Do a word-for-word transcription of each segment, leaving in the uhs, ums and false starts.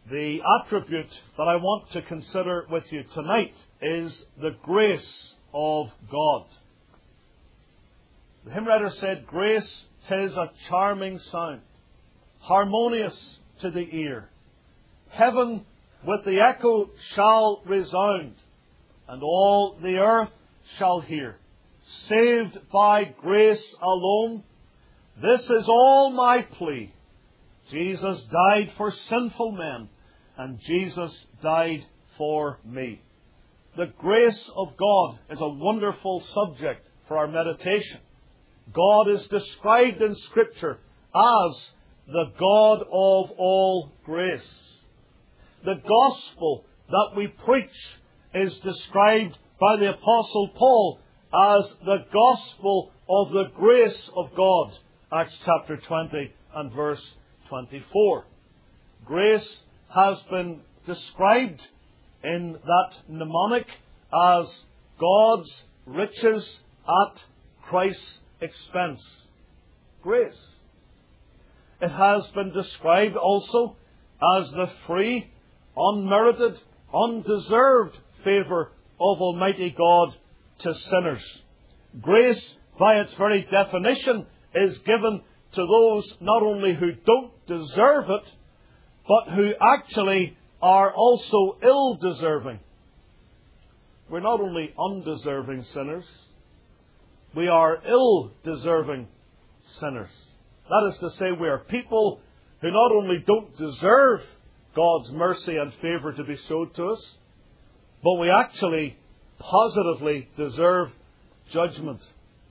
The attribute that I want to consider with you tonight is the grace of God. The hymn writer said, "Grace, 'tis a charming sound, harmonious to the ear. Heaven with the echo shall resound, and all the earth shall hear. Saved by grace alone, this is all my plea. Jesus died for sinful men, and Jesus died for me." The grace of God is a wonderful subject for our meditation. God is described in Scripture as the God of all grace. The gospel that we preach is described by the Apostle Paul as the gospel of the grace of God. Acts chapter twenty and verse twenty-four. Grace has been described in that mnemonic as God's riches at Christ's expense. Grace. It has been described also as the free, unmerited, undeserved favour of Almighty God to sinners. Grace, by its very definition, is given to those not only who don't deserve it, but who actually are also ill-deserving. We're not only undeserving sinners, we are ill-deserving sinners. That is to say, we are people who not only don't deserve God's mercy and favour to be showed to us, but we actually positively deserve judgment.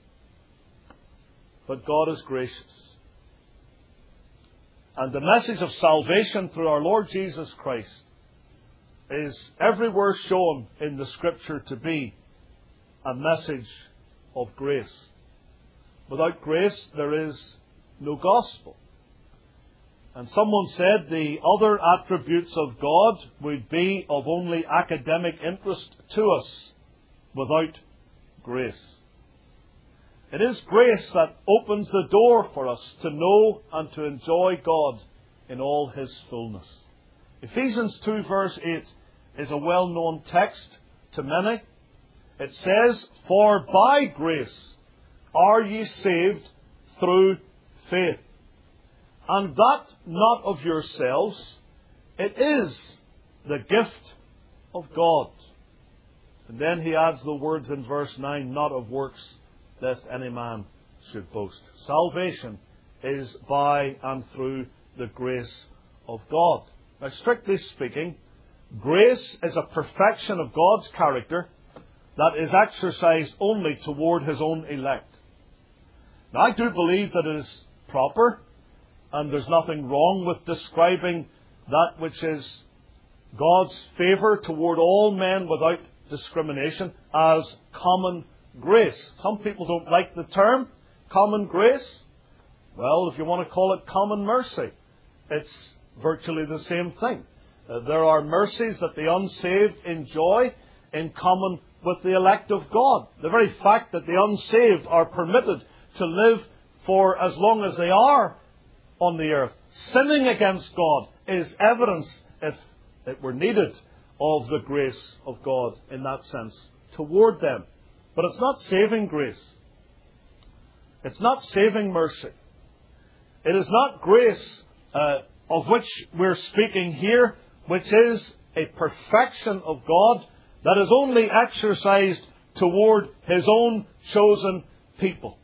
But God is gracious. And the message of salvation through our Lord Jesus Christ is everywhere shown in the Scripture to be a message of grace. Without grace, there is no gospel. And someone said the other attributes of God would be of only academic interest to us without grace. It is grace that opens the door for us to know and to enjoy God in all His fullness. Ephesians two verse eight is a well-known text to many. It says, "For by grace are ye saved through faith. And that not of yourselves, it is the gift of God." And then he adds the words in verse nine, "Not of works, lest any man should boast." Salvation is by and through the grace of God. Now, strictly speaking, grace is a perfection of God's character that is exercised only toward His own elect. Now, I do believe that it is proper, and there's nothing wrong with describing that which is God's favour toward all men without discrimination as common grace. Some people don't like the term common grace. Well, if you want to call it common mercy, it's virtually the same thing. Uh, there are mercies that the unsaved enjoy in common with the elect of God. The very fact that the unsaved are permitted to live for as long as they are on the earth, sinning against God, is evidence, if it were needed, of the grace of God in that sense toward them. But it's not saving grace. It's not saving mercy. It is not grace uh, of which we're speaking here, which is a perfection of God that is only exercised toward His own chosen people.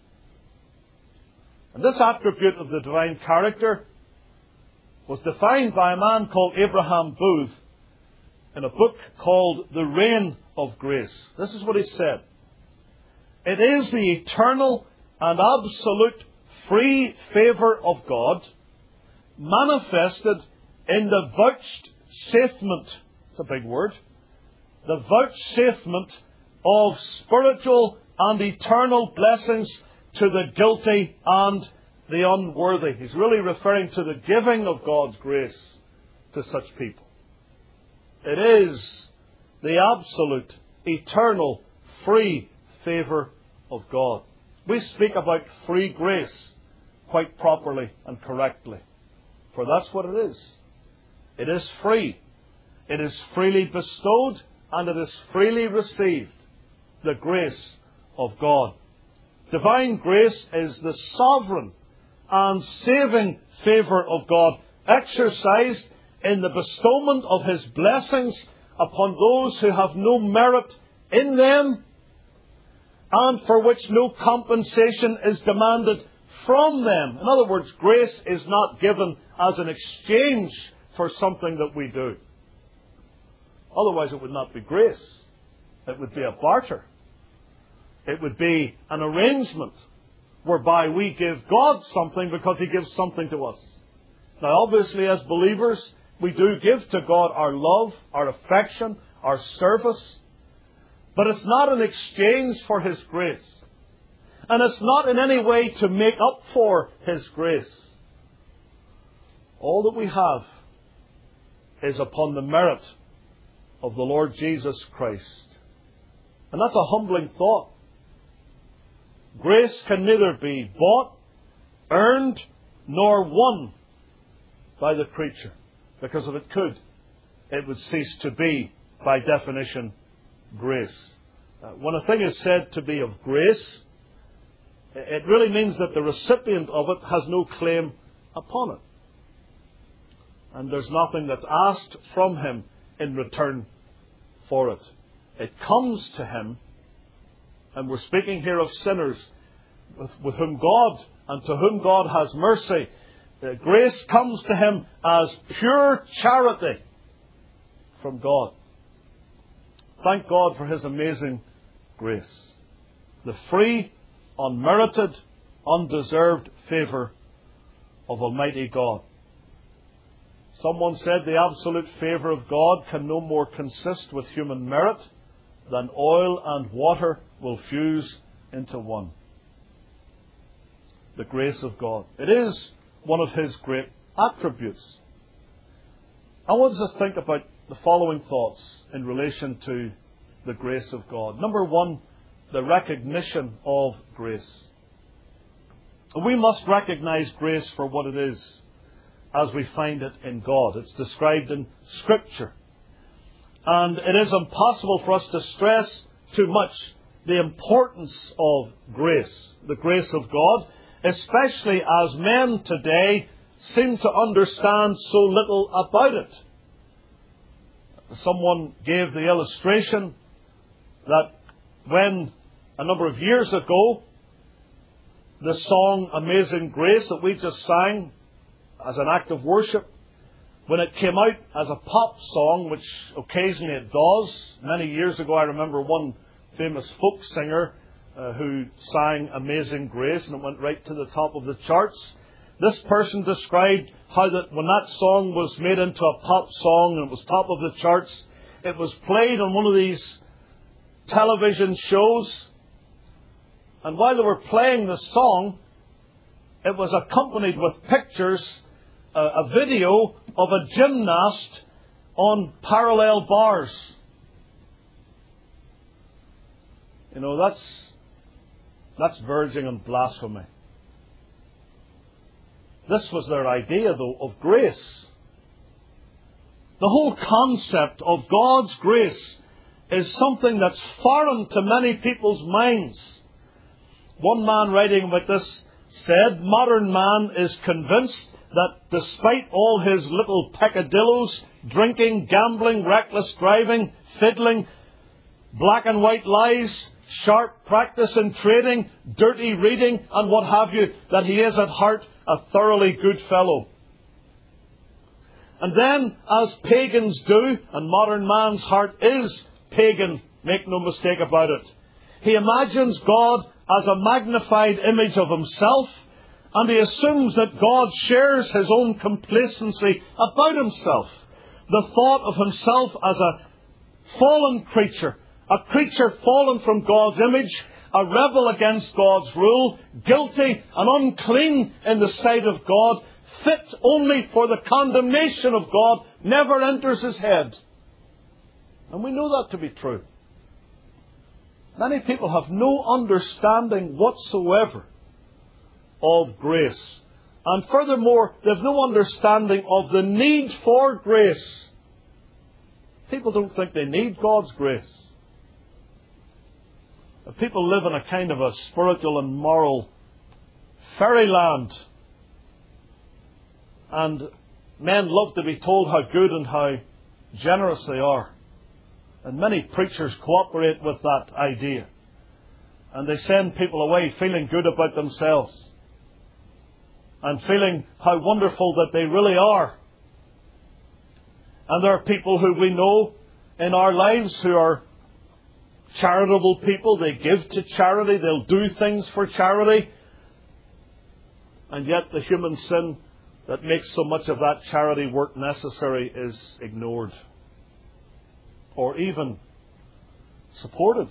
And this attribute of the divine character was defined by a man called Abraham Booth in a book called The Reign of Grace. This is what he said: "It is the eternal and absolute free favour of God manifested in the vouchsafement," it's a big word, "the vouchsafement of spiritual and eternal blessings to the guilty and the unworthy." He's really referring to the giving of God's grace to such people. It is the absolute, eternal, free favour of God. We speak about free grace quite properly and correctly, for that's what it is. It is free. It is freely bestowed, and it is freely received. The grace of God. Divine grace is the sovereign and saving favour of God, exercised in the bestowment of His blessings upon those who have no merit in them, and for which no compensation is demanded from them. In other words, grace is not given as an exchange for something that we do. Otherwise it would not be grace. It would be a barter. It would be an arrangement whereby we give God something because He gives something to us. Now obviously as believers, we do give to God our love, our affection, our service. But it's not an exchange for His grace. And it's not in any way to make up for His grace. All that we have is upon the merit of the Lord Jesus Christ. And that's a humbling thought. Grace can neither be bought, earned, nor won by the creature. Because if it could, it would cease to be, by definition, grace. Uh, when a thing is said to be of grace, it really means that the recipient of it has no claim upon it. And there's nothing that's asked from him in return for it. It comes to him, and we're speaking here of sinners with, with whom God and to whom God has mercy. Uh, grace comes to him as pure charity from God. Thank God for His amazing grace. The free, unmerited, undeserved favour of Almighty God. Someone said the absolute favour of God can no more consist with human merit than oil and water will fuse into one. The grace of God. It is one of His great attributes. I want us to think about the following thoughts in relation to the grace of God. Number one, the recognition of grace. We must recognize grace for what it is as we find it in God. It's described in Scripture. And it is impossible for us to stress too much the importance of grace, the grace of God, especially as men today seem to understand so little about it. Someone gave the illustration that when a number of years ago the song Amazing Grace that we just sang as an act of worship, when it came out as a pop song, which occasionally it does. Many years ago I remember one famous folk singer uh, who sang Amazing Grace, and it went right to the top of the charts. This person described how that when that song was made into a pop song and it was top of the charts, it was played on one of these television shows. And while they were playing the song, it was accompanied with pictures, uh, a video of a gymnast on parallel bars. You know, that's, that's verging on blasphemy. This was their idea, though, of grace. The whole concept of God's grace is something that's foreign to many people's minds. One man writing about this said, modern man is convinced that despite all his little peccadilloes, drinking, gambling, reckless driving, fiddling, black and white lies, sharp practice in trading, dirty reading, and what have you, that he is at heart a thoroughly good fellow. And then, as pagans do, and modern man's heart is pagan, make no mistake about it, he imagines God as a magnified image of himself, and he assumes that God shares his own complacency about himself. The thought of himself as a fallen creature, a creature fallen from God's image, a rebel against God's rule, guilty and unclean in the sight of God, fit only for the condemnation of God, never enters his head. And we know that to be true. Many people have no understanding whatsoever of grace. And furthermore, they have no understanding of the need for grace. People don't think they need God's grace. People live in a kind of a spiritual and moral fairyland. And men love to be told how good and how generous they are. And many preachers cooperate with that idea. And they send people away feeling good about themselves. And feeling how wonderful that they really are. And there are people who we know in our lives who are charitable people. They give to charity. They'll do things for charity. And yet the human sin that makes so much of that charity work necessary is ignored. Or even supported.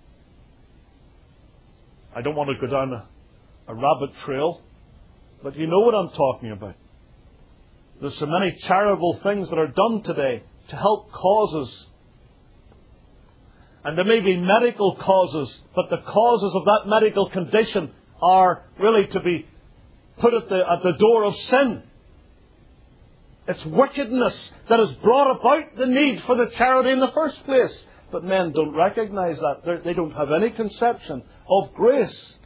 I don't want to go down a, a rabbit trail, but you know what I'm talking about. There's so many charitable things that are done today to help causes. And there may be medical causes, but the causes of that medical condition are really to be put at the, at the door of sin. It's wickedness that has brought about the need for the charity in the first place. But men don't recognize that. They're, they don't have any conception of grace.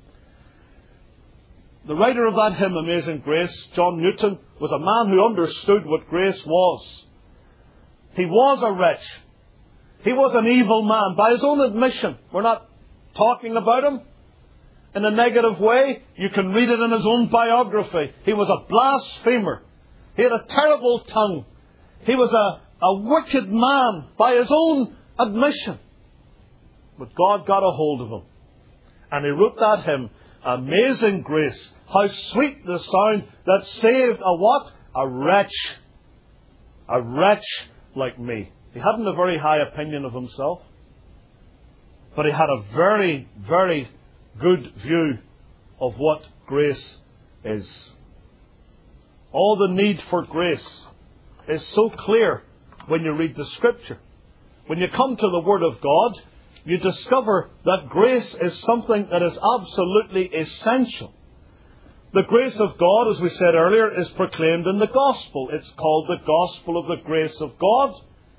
The writer of that hymn, Amazing Grace, John Newton, was a man who understood what grace was. He was a wretch. He was an evil man by his own admission. We're not talking about him in a negative way. You can read it in his own biography. He was a blasphemer. He had a terrible tongue. He was a, a wicked man by his own admission. But God got a hold of him. And he wrote that hymn, Amazing Grace. How sweet the sound that saved a what? A wretch. A wretch like me. He hadn't a very high opinion of himself. But he had a very, very good view of what grace is. All the need for grace is so clear when you read the Scripture. When you come to the Word of God, you discover that grace is something that is absolutely essential. The grace of God, as we said earlier, is proclaimed in the Gospel. It's called the Gospel of the grace of God.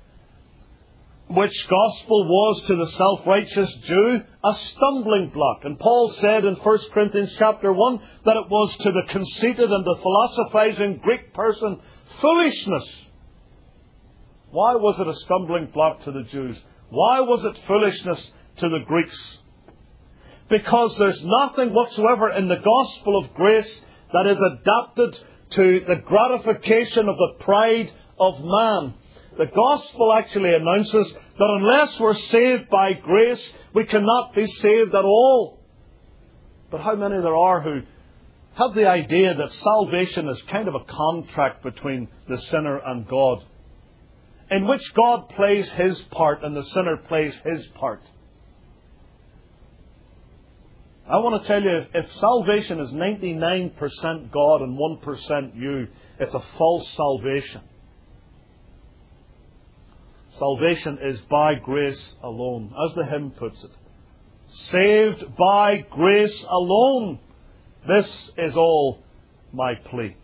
Which gospel was to the self-righteous Jew a stumbling block. And Paul said in First Corinthians chapter one that it was to the conceited and the philosophizing Greek person foolishness. Why was it a stumbling block to the Jews? Why was it foolishness to the Greeks? Because there's nothing whatsoever in the gospel of grace that is adapted to the gratification of the pride of man. The gospel actually announces that unless we're saved by grace, we cannot be saved at all. But how many there are who have the idea that salvation is kind of a contract between the sinner and God, in which God plays His part and the sinner plays his part. I want to tell you, if salvation is ninety-nine percent God and one percent you, it's a false salvation. Salvation is by grace alone, as the hymn puts it. Saved by grace alone. This is all my plea.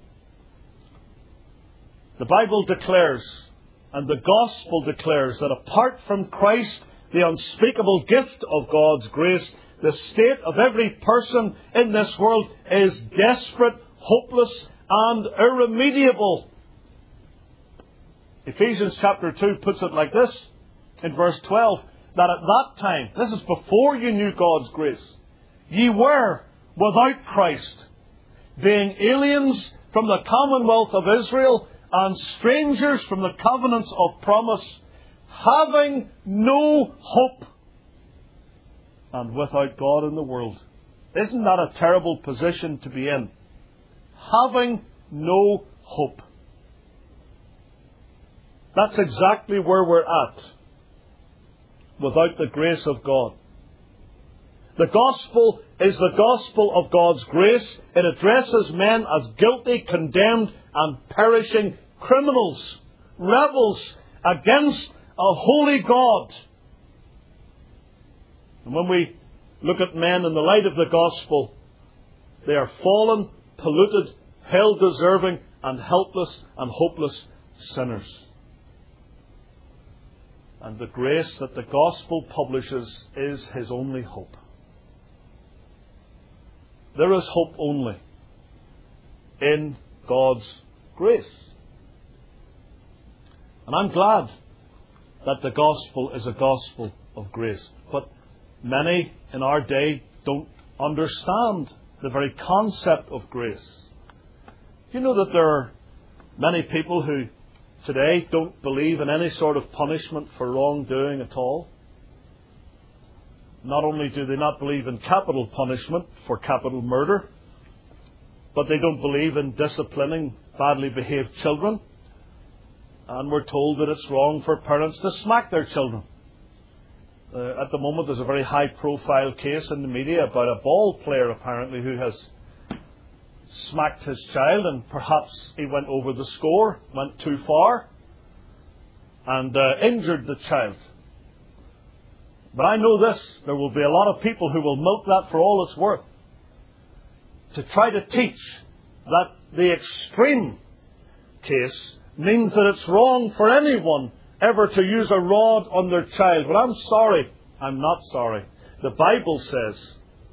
The Bible declares, and the Gospel declares, that apart from Christ, the unspeakable gift of God's grace, the state of every person in this world is desperate, hopeless, and irremediable. Ephesians chapter two puts it like this, in verse twelve, that at that time, this is before you knew God's grace, ye were without Christ, being aliens from the commonwealth of Israel and strangers from the covenants of promise, having no hope and without God in the world. Isn't that a terrible position to be in? Having no hope. That's exactly where we're at without the grace of God. The gospel is the gospel of God's grace. It addresses men as guilty, condemned, and perishing criminals, rebels against a holy God. And when we look at men in the light of the gospel, they are fallen, polluted, hell-deserving, and helpless and hopeless sinners. And the grace that the gospel publishes is his only hope. There is hope only in God's grace. And I'm glad that the gospel is a gospel of grace. But many in our day don't understand the very concept of grace. You know that there are many people who today don't believe in any sort of punishment for wrongdoing at all. Not only do they not believe in capital punishment for capital murder, but they don't believe in disciplining badly behaved children. And we're told that it's wrong for parents to smack their children. Uh, at the moment there's a very high profile case in the media about a ball player apparently who has smacked his child, and perhaps he went over the score, went too far, and uh, injured the child. But I know this, there will be a lot of people who will milk that for all it's worth, to try to teach that the extreme case means that it's wrong for anyone ever to use a rod on their child. But I'm sorry, I'm not sorry. The Bible says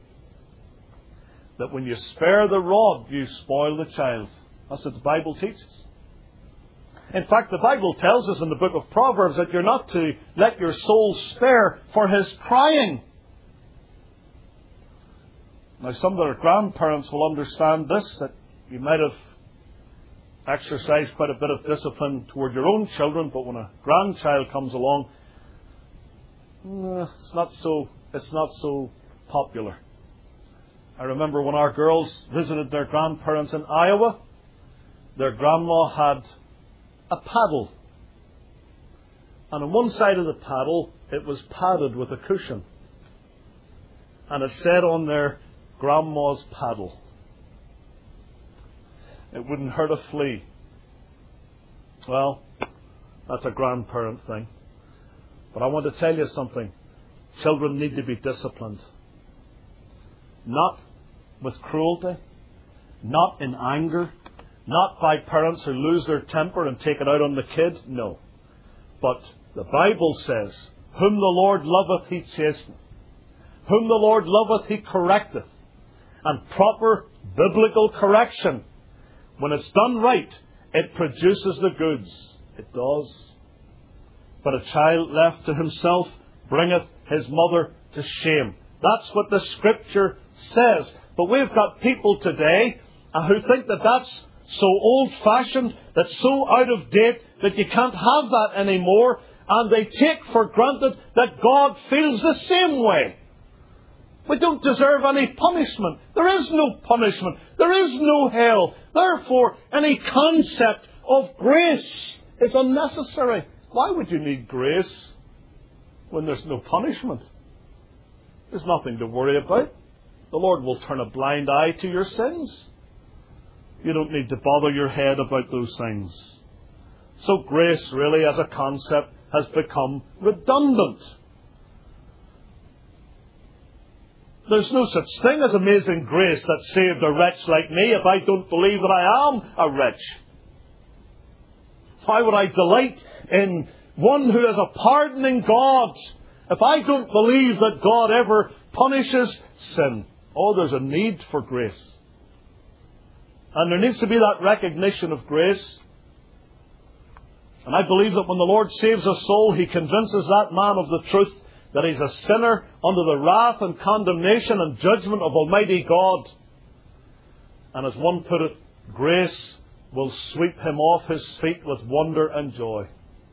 that when you spare the rod, you spoil the child. That's what the Bible teaches. In fact, the Bible tells us in the book of Proverbs that you're not to let your soul spare for his crying. Now, some of their grandparents will understand this, that you might have exercised quite a bit of discipline toward your own children, but when a grandchild comes along, it's not so, it's not so popular. I remember when our girls visited their grandparents in Iowa, their grandma had a paddle. And on one side of the paddle, it was padded with a cushion. And it said on there, Grandma's paddle. It wouldn't hurt a flea. Well, that's a grandparent thing. But I want to tell you something. Children need to be disciplined. Not with cruelty, not in anger, not by parents who lose their temper and take it out on the kid. No. But the Bible says, whom the Lord loveth, he chasteneth. Whom the Lord loveth, he correcteth. And proper biblical correction, when it's done right, it produces the goods. It does. But a child left to himself bringeth his mother to shame. That's what the Scripture says. But we've got people today uh, who think that that's so old-fashioned, that's so out of date, that you can't have that anymore. And they take for granted that God feels the same way. We don't deserve any punishment. There is no punishment. There is no hell. Therefore, any concept of grace is unnecessary. Why would you need grace when there's no punishment? There's nothing to worry about. The Lord will turn a blind eye to your sins. You don't need to bother your head about those things. So grace really as a concept has become redundant. There's no such thing as amazing grace that saved a wretch like me if I don't believe that I am a wretch. Why would I delight in one who is a pardoning God if I don't believe that God ever punishes sin? Oh, there's a need for grace. And there needs to be that recognition of grace. And I believe that when the Lord saves a soul, He convinces that man of the truth that he's a sinner under the wrath and condemnation and judgment of Almighty God. And as one put it, grace will sweep him off his feet with wonder and joy.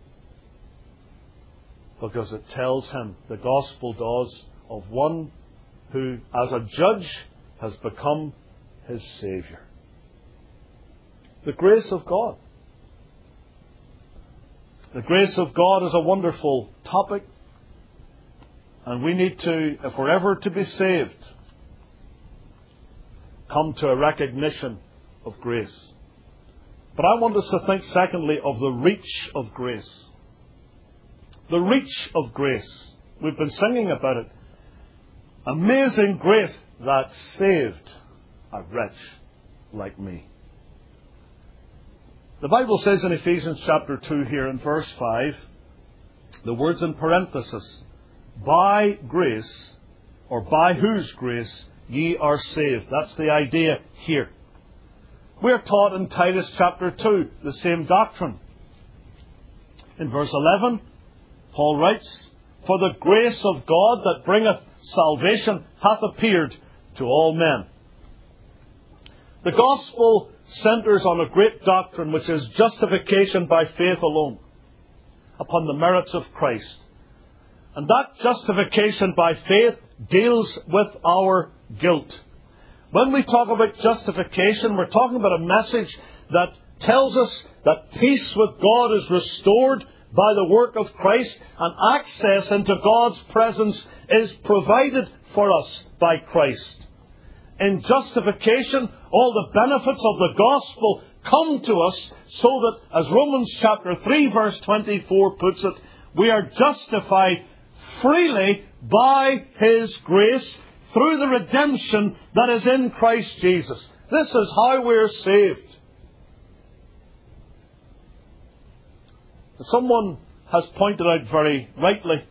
Because it tells him, the gospel does, of one who, as a judge, has become his Saviour. The grace of God. The grace of God is a wonderful topic. And we need to, if we're ever to be saved, come to a recognition of grace. But I want us to think, secondly, of the reach of grace. The reach of grace. We've been singing about it. Amazing grace that saved a wretch like me. The Bible says in Ephesians chapter two here in verse five, the words in parenthesis, by grace, or by whose grace ye are saved. That's the idea here. We are taught in Titus chapter two the same doctrine. In verse eleven, Paul writes, for the grace of God that bringeth salvation hath appeared to all men. The gospel centers on a great doctrine, which is justification by faith alone, upon the merits of Christ. And that justification by faith deals with our guilt. When we talk about justification, we're talking about a message that tells us that peace with God is restored by the work of Christ, and access into God's presence is provided for us by Christ. In justification, all the benefits of the gospel come to us so that, as Romans chapter three verse twenty-four puts it, we are justified freely by His grace through the redemption that is in Christ Jesus. This is how we are saved. Someone has pointed out very rightly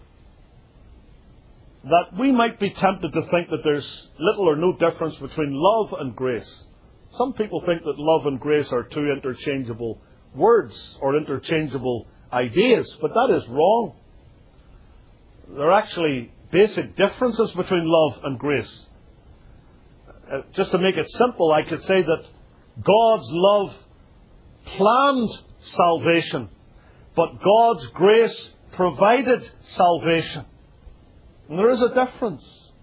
that we might be tempted to think that there's little or no difference between love and grace. Some people think that love and grace are two interchangeable words or interchangeable ideas, but that is wrong. There are actually basic differences between love and grace. Uh, just to make it simple, I could say that God's love planned salvation, but God's grace provided salvation. And there is a difference.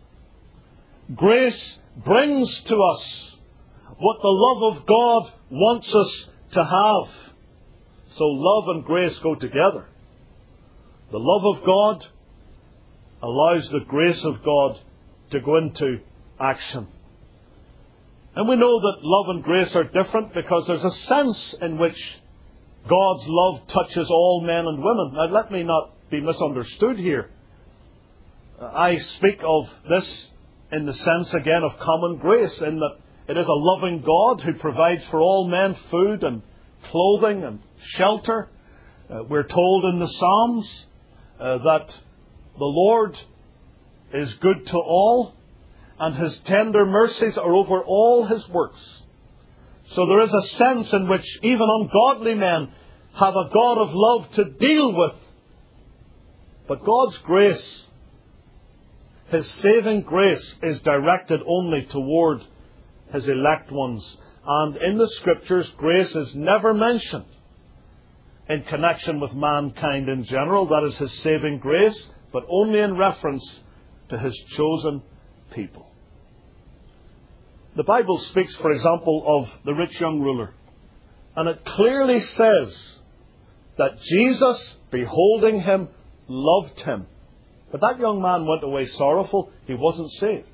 Grace brings to us what the love of God wants us to have. So love and grace go together. The love of God allows the grace of God to go into action. And we know that love and grace are different because there's a sense in which God's love touches all men and women. Now, let me not be misunderstood here. I speak of this in the sense, again, of common grace, in that it is a loving God who provides for all men food and clothing and shelter. Uh, we're told in the Psalms uh, that the Lord is good to all, and His tender mercies are over all His works. So there is a sense in which even ungodly men have a God of love to deal with. But God's grace, His saving grace, is directed only toward His elect ones. And in the Scriptures, grace is never mentioned in connection with mankind in general. That is His saving grace, but only in reference to His chosen people. The Bible speaks, for example, of the rich young ruler. And it clearly says that Jesus, beholding him, loved him. But that young man went away sorrowful. He wasn't saved.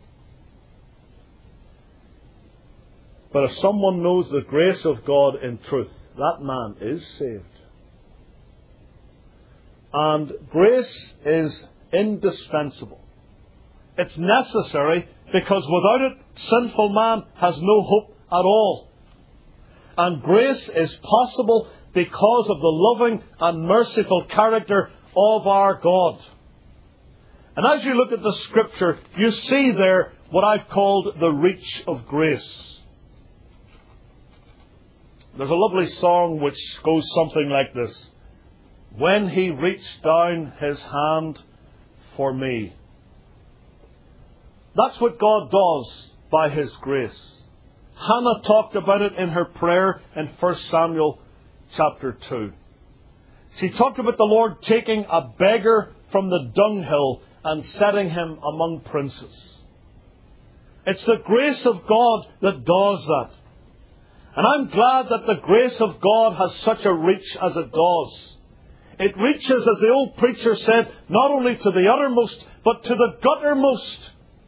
But if someone knows the grace of God in truth, that man is saved. And grace is indispensable. It's necessary because without it, sinful man has no hope at all. And grace is possible because of the loving and merciful character of our God. And as you look at the Scripture, you see there what I've called the reach of grace. There's a lovely song which goes something like this. When He reached down His hand for me. That's what God does by His grace. Hannah talked about it in her prayer in First Samuel chapter two. She talked about the Lord taking a beggar from the dunghill and setting him among princes. It's the grace of God that does that. And I'm glad that the grace of God has such a reach as it does. It reaches, as the old preacher said, not only to the uttermost, but to the guttermost.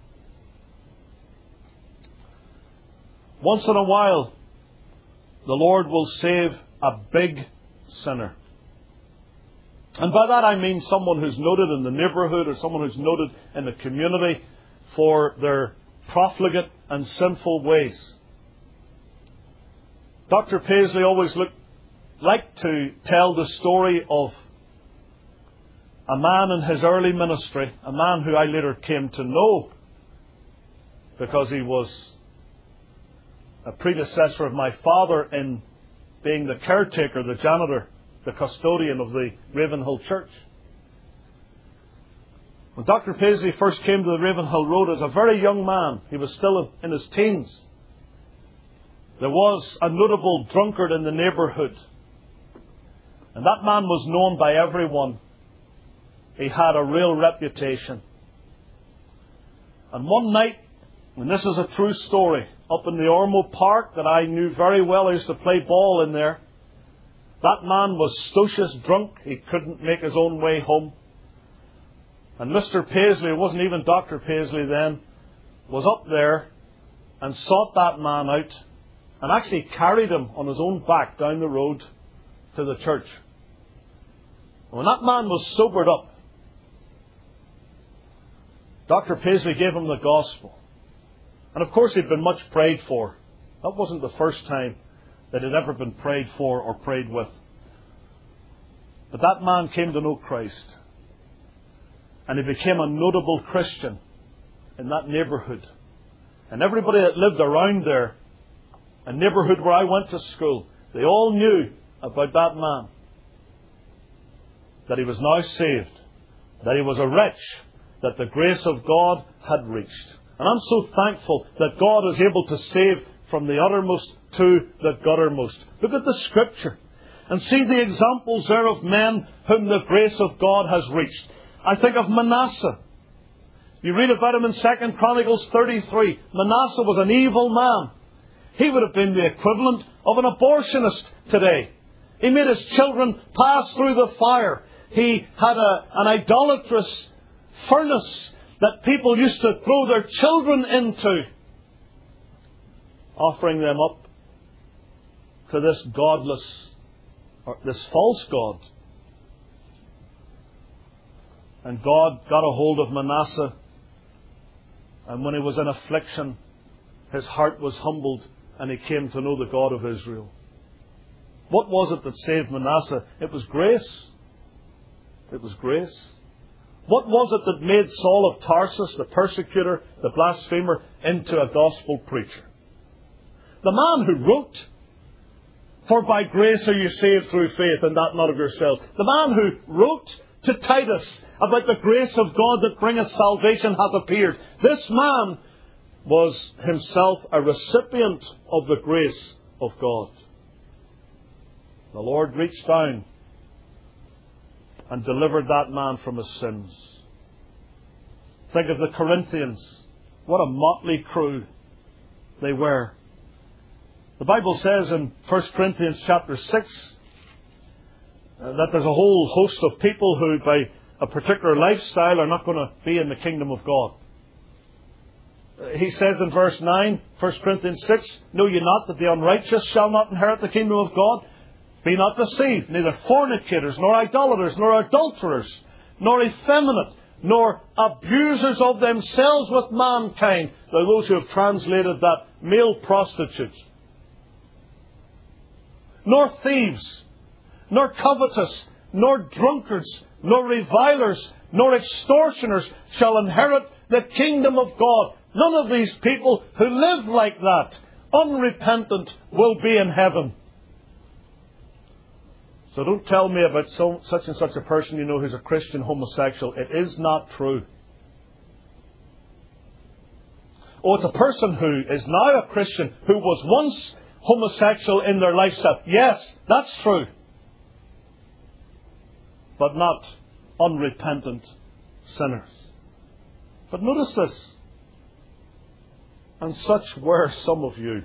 Once in a while, the Lord will save a big sinner. And by that I mean someone who's noted in the neighbourhood or someone who's noted in the community for their profligate and sinful ways. Doctor Paisley always looked, liked to tell the story of a man in his early ministry, a man who I later came to know because he was a predecessor of my father in being the caretaker, the janitor, the custodian of the Ravenhill Church. When Doctor Paisley first came to the Ravenhill Road as a very young man, he was still in his teens. There was a notable drunkard in the neighbourhood. And that man was known by everyone. He had a real reputation. And one night, and this is a true story, up in the Ormo Park that I knew very well, I used to play ball in there. That man was stocious drunk. He couldn't make his own way home. And Mister Paisley, it wasn't even Doctor Paisley then, was up there and sought that man out and actually carried him on his own back down the road to the church. When that man was sobered up, Doctor Paisley gave him the gospel. And of course he'd been much prayed for. That wasn't the first time that he'd ever been prayed for or prayed with. But that man came to know Christ. And he became a notable Christian in that neighbourhood. And everybody that lived around there, a neighbourhood where I went to school, they all knew about that man. That he was now saved. That he was a wretch that the grace of God had reached. And I'm so thankful that God is able to save from the uttermost to the guttermost. Look at the Scripture and see the examples there of men whom the grace of God has reached. I think of Manasseh. You read about him in Second Chronicles thirty-three. Manasseh was an evil man. He would have been the equivalent of an abortionist today. He made his children pass through the fire. He had a, an idolatrous furnace that people used to throw their children into, offering them up to this godless, or this false god. And God got a hold of Manasseh, and when he was in affliction, his heart was humbled, and he came to know the God of Israel. What was it that saved Manasseh? It was grace. It was grace. What was it that made Saul of Tarsus, the persecutor, the blasphemer, into a gospel preacher? The man who wrote, "For by grace are you saved through faith, and that not of yourselves." The man who wrote to Titus about the grace of God that bringeth salvation hath appeared. This man was himself a recipient of the grace of God. The Lord reached down and delivered that man from his sins. Think of the Corinthians. What a motley crew they were. The Bible says in First Corinthians chapter six uh, that there's a whole host of people who by a particular lifestyle are not going to be in the kingdom of God. Uh, he says in verse nine, First Corinthians six, "Know ye not that the unrighteous shall not inherit the kingdom of God? Be not deceived, neither fornicators, nor idolaters, nor adulterers, nor effeminate, nor abusers of themselves with mankind." There are those who have translated that male prostitutes. "Nor thieves, nor covetous, nor drunkards, nor revilers, nor extortioners shall inherit the kingdom of God." None of these people who live like that, unrepentant, will be in heaven. So don't tell me about so, such and such a person you know who's a Christian homosexual. It is not true. Oh, it's a person who is now a Christian who was once homosexual in their lifestyle. Yes, that's true. But not unrepentant sinners. But notice this. And such were some of you.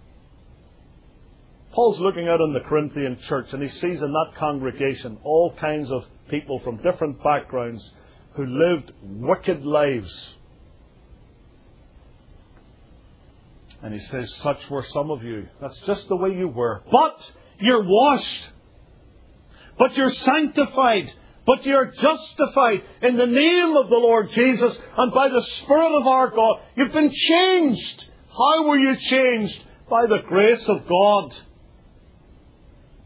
Paul's looking out on the Corinthian church and he sees in that congregation all kinds of people from different backgrounds who lived wicked lives. And he says, such were some of you. That's just the way you were. But you're washed. But you're sanctified. But you're justified in the name of the Lord Jesus and by the Spirit of our God. You've been changed. How were you changed? By the grace of God.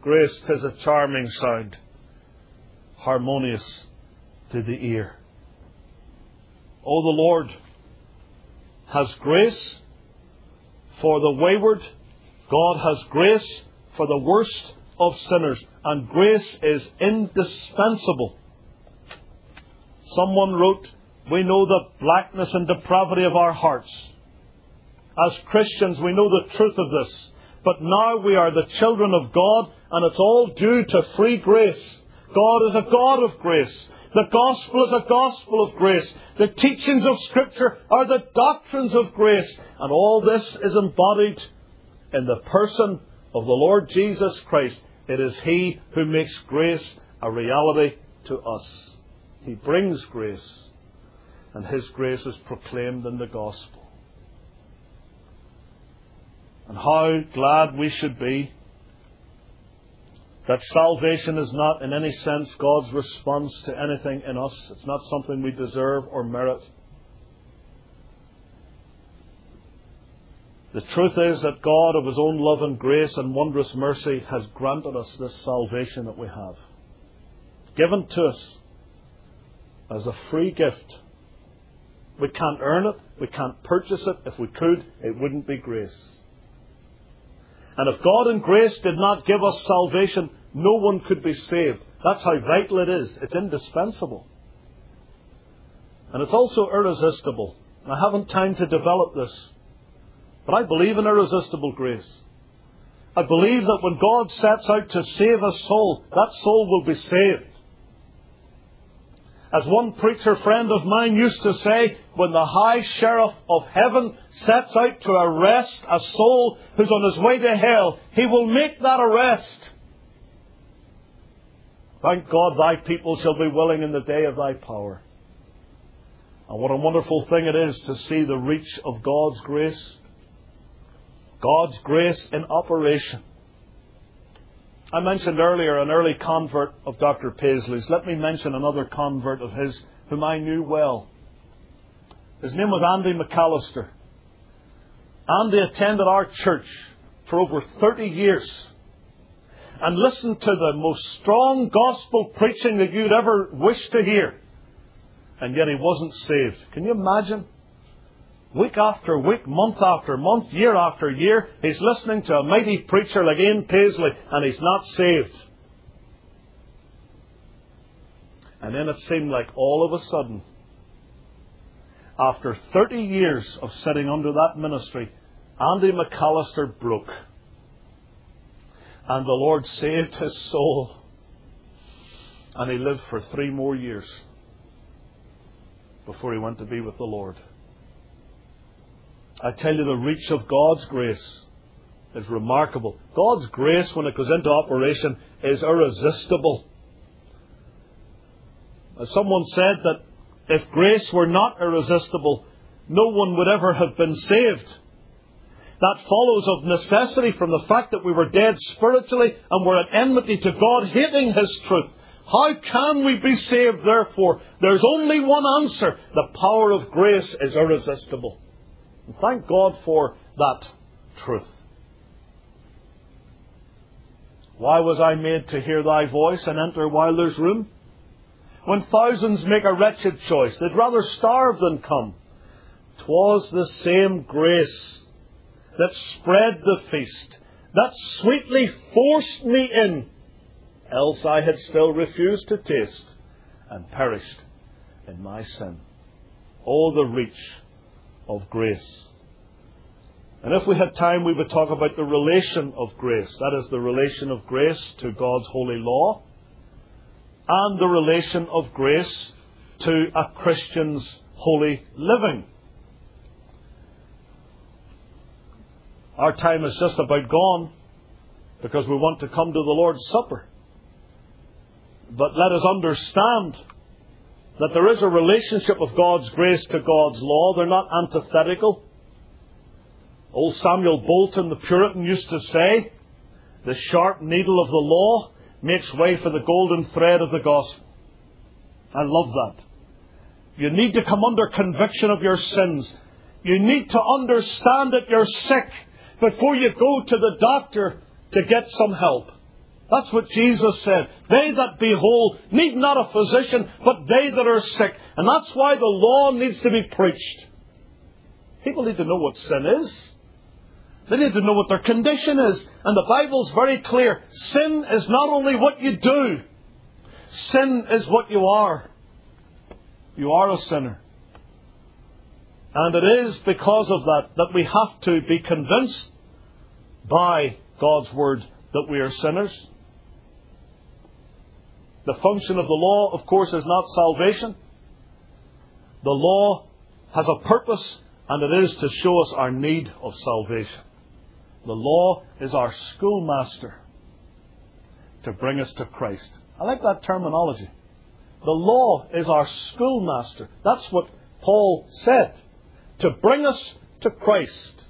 Grace, 'tis a charming sound, harmonious to the ear. Oh, the Lord has grace for the wayward. God has grace for the worst of sinners. And grace is indispensable. Someone wrote, we know the blackness and depravity of our hearts. As Christians, we know the truth of this. But now we are the children of God, and it's all due to free grace. God is a God of grace. The gospel is a gospel of grace. The teachings of Scripture are the doctrines of grace. And all this is embodied in the person of the Lord Jesus Christ. It is He who makes grace a reality to us. He brings grace, and His grace is proclaimed in the gospel. And how glad we should be that salvation is not in any sense God's response to anything in us. It's not something we deserve or merit. The truth is that God, of His own love and grace and wondrous mercy, has granted us this salvation that we have. Given to us as a free gift. We can't earn it. We can't purchase it. If we could, it wouldn't be grace. And if God in grace did not give us salvation, no one could be saved. That's how vital it is. It's indispensable. And it's also irresistible. I haven't time to develop this. But I believe in irresistible grace. I believe that when God sets out to save a soul, that soul will be saved. As one preacher friend of mine used to say, when the High Sheriff of Heaven sets out to arrest a soul who's on his way to hell, he will make that arrest. Thank God thy people shall be willing in the day of thy power. And what a wonderful thing it is to see the reach of God's grace. God's grace in operation. I mentioned earlier an early convert of Doctor Paisley's. Let me mention another convert of his whom I knew well. His name was Andy McAllister. Andy attended our church for over thirty years and listened to the most strong gospel preaching that you'd ever wish to hear. And yet he wasn't saved. Can you imagine? Week after week, month after month, year after year, he's listening to a mighty preacher like Ian Paisley, and he's not saved. And then it seemed like all of a sudden, after thirty years of sitting under that ministry, Andy McAllister broke. And the Lord saved his soul. And he lived for three more years before he went to be with the Lord. I tell you, the reach of God's grace is remarkable. God's grace, when it goes into operation, is irresistible. As someone said that if grace were not irresistible, no one would ever have been saved. That follows of necessity from the fact that we were dead spiritually and were at enmity to God, hating His truth. How can we be saved, therefore? There's only one answer. The power of grace is irresistible. And thank God for that truth. Why was I made to hear thy voice and enter while there's room? When thousands make a wretched choice, they'd rather starve than come. 'Twas the same grace that spread the feast, that sweetly forced me in, else I had still refused to taste and perished in my sin. Oh, the reach of grace. And if we had time, we would talk about the relation of grace. That is the relation of grace to God's holy law and the relation of grace to a Christian's holy living. Our time is just about gone because we want to come to the Lord's Supper. But let us understand that there is a relationship of God's grace to God's law. They're not antithetical. Old Samuel Bolton, the Puritan, used to say, the sharp needle of the law makes way for the golden thread of the gospel. I love that. You need to come under conviction of your sins. You need to understand that you're sick before you go to the doctor to get some help. That's what Jesus said. They that be whole need not a physician, but they that are sick. And that's why the law needs to be preached. People need to know what sin is. They need to know what their condition is. And the Bible's very clear. Sin is not only what you do. Sin is what you are. You are a sinner. And it is because of that that we have to be convinced by God's Word that we are sinners. The function of the law, of course, is not salvation. The law has a purpose, and it is to show us our need of salvation. The law is our schoolmaster to bring us to Christ. I like that terminology. The law is our schoolmaster. That's what Paul said. To bring us to Christ.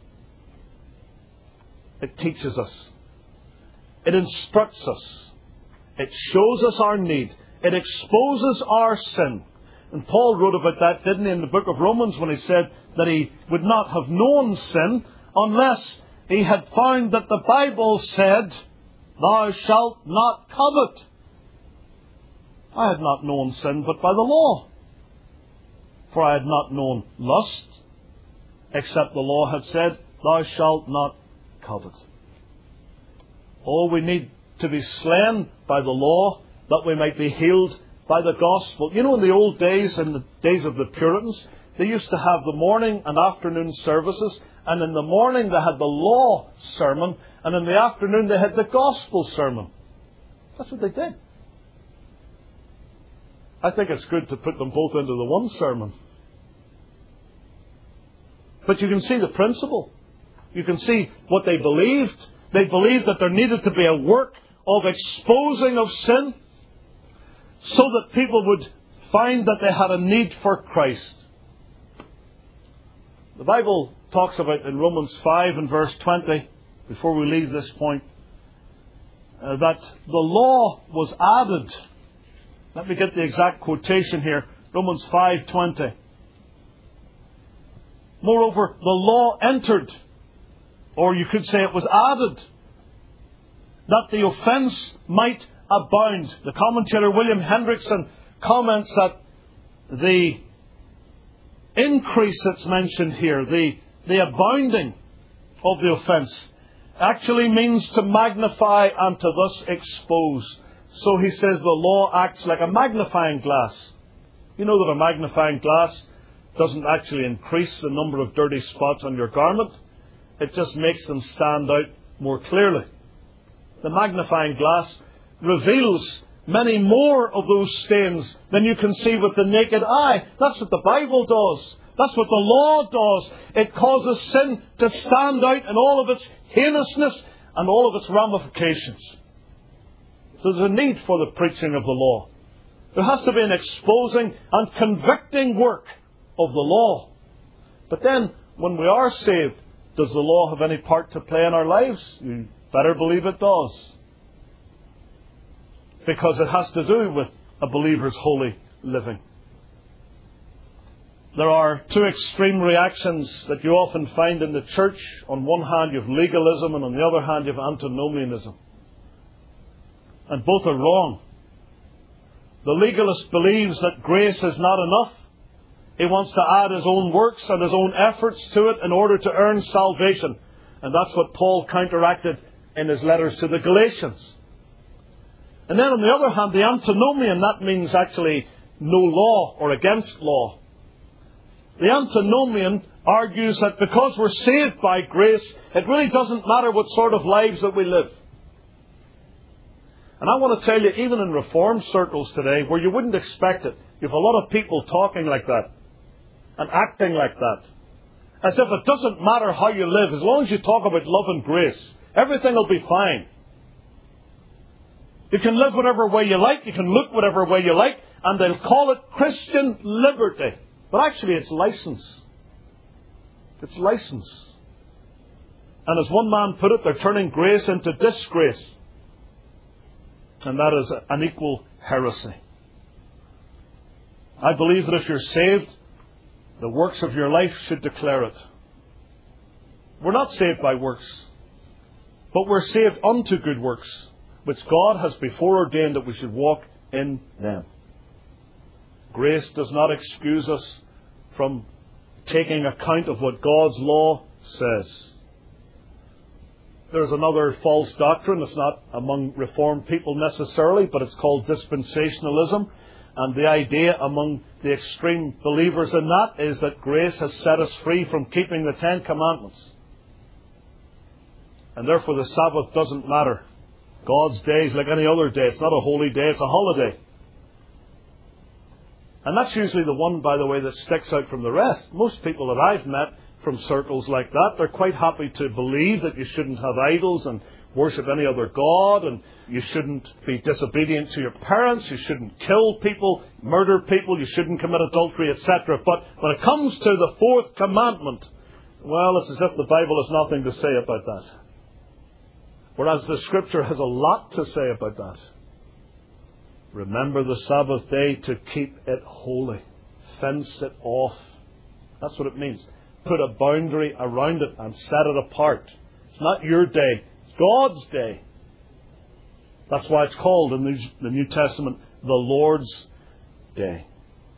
It teaches us. It instructs us. It shows us our need. It exposes our sin. And Paul wrote about that, didn't he, in the book of Romans, when he said that he would not have known sin unless he had found that the Bible said, "Thou shalt not covet." I had not known sin but by the law. For I had not known lust, except the law had said, "Thou shalt not covet." Oh, we need to be slain by the law, that we might be healed by the gospel. You know, in the old days, in the days of the Puritans, they used to have the morning and afternoon services, and in the morning they had the law sermon, and in the afternoon they had the gospel sermon. That's what they did. I think it's good to put them both into the one sermon. But you can see the principle. You can see what they believed. They believed that there needed to be a work of exposing of sin so that people would find that they had a need for Christ. The Bible talks about in Romans five and verse twenty, before we leave this point, uh, that the law was added. Let me get the exact quotation here. Romans five twenty. Moreover, the law entered, or you could say it was added, that the offence might abound. The commentator William Hendrickson comments that the increase that's mentioned here, the, the abounding of the offence, actually means to magnify and to thus expose. So he says the law acts like a magnifying glass. You know that a magnifying glass doesn't actually increase the number of dirty spots on your garment. It just makes them stand out more clearly. The magnifying glass reveals many more of those stains than you can see with the naked eye. That's what the Bible does. That's what the law does. It causes sin to stand out in all of its heinousness and all of its ramifications. So there's a need for the preaching of the law. There has to be an exposing and convicting work of the law. But then, when we are saved, does the law have any part to play in our lives? You better believe it does. Because it has to do with a believer's holy living. There are two extreme reactions that you often find in the church. On one hand you have legalism, and on the other hand you have antinomianism. And both are wrong. The legalist believes that grace is not enough. He wants to add his own works and his own efforts to it in order to earn salvation. And that's what Paul counteracted in his letters to the Galatians. And then on the other hand, the antinomian, that means actually no law or against law. The antinomian argues that because we're saved by grace, it really doesn't matter what sort of lives that we live. And I want to tell you, even in Reformed circles today, where you wouldn't expect it, you have a lot of people talking like that and acting like that. As if it doesn't matter how you live, as long as you talk about love and grace, everything will be fine. You can live whatever way you like, you can look whatever way you like, and they'll call it Christian liberty. But actually it's license. It's license. And as one man put it, they're turning grace into disgrace. And that is an equal heresy. I believe that if you're saved, the works of your life should declare it. We're not saved by works, but we're saved unto good works. which God has before ordained that we should walk in them. Grace does not excuse us from taking account of what God's law says. There's another false doctrine. It's not among Reformed people necessarily, but it's called dispensationalism. And the idea among the extreme believers in that is that grace has set us free from keeping the Ten Commandments. And therefore the Sabbath doesn't matter. God's day is like any other day. It's not a holy day, it's a holiday. And that's usually the one, by the way, that sticks out from the rest. Most people that I've met from circles like that, they're quite happy to believe that you shouldn't have idols and worship any other god, and you shouldn't be disobedient to your parents, you shouldn't kill people, murder people, you shouldn't commit adultery, et cetera. But when it comes to the fourth commandment, well, it's as if the Bible has nothing to say about that. Whereas the Scripture has a lot to say about that. Remember the Sabbath day to keep it holy. Fence it off. That's what it means. Put a boundary around it and set it apart. It's not your day. It's God's day. That's why it's called in the New Testament the Lord's Day.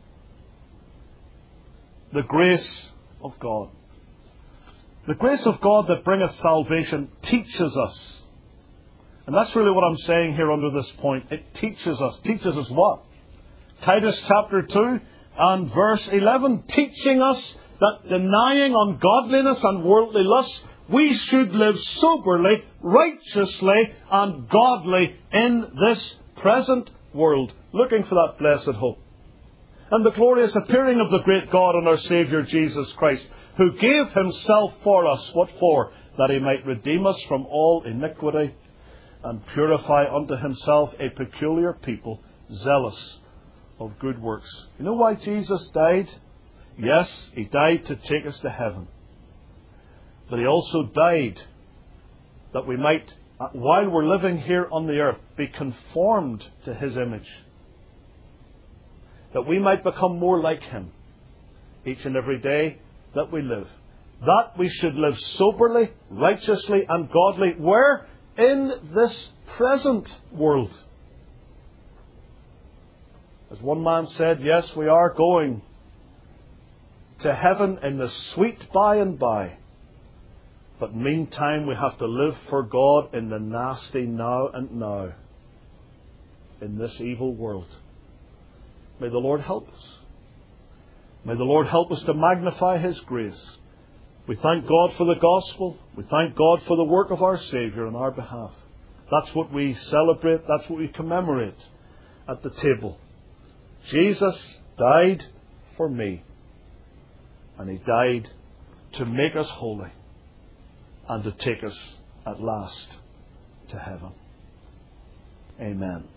The grace of God. The grace of God that bringeth salvation teaches us. And that's really what I'm saying here under this point. It teaches us. Teaches us what? Titus chapter two and verse eleven. Teaching us that denying ungodliness and worldly lusts, we should live soberly, righteously, and godly in this present world, looking for that blessed hope. And the glorious appearing of the great God and our Saviour Jesus Christ, who gave Himself for us. What for? That He might redeem us from all iniquity and purify unto Himself a peculiar people, zealous of good works. You know why Jesus died? Yes, He died to take us to heaven. But He also died that we might, while we're living here on the earth, be conformed to His image. That we might become more like Him each and every day that we live. That we should live soberly, righteously, and godly. Where? In this present world. As one man said, yes, we are going to heaven in the sweet by and by. But meantime, we have to live for God in the nasty now and now. In this evil world. May the Lord help us. May the Lord help us to magnify His grace. We thank God for the gospel. We thank God for the work of our Saviour on our behalf. That's what we celebrate. That's what we commemorate at the table. Jesus died for me. And He died to make us holy. And to take us at last to heaven. Amen.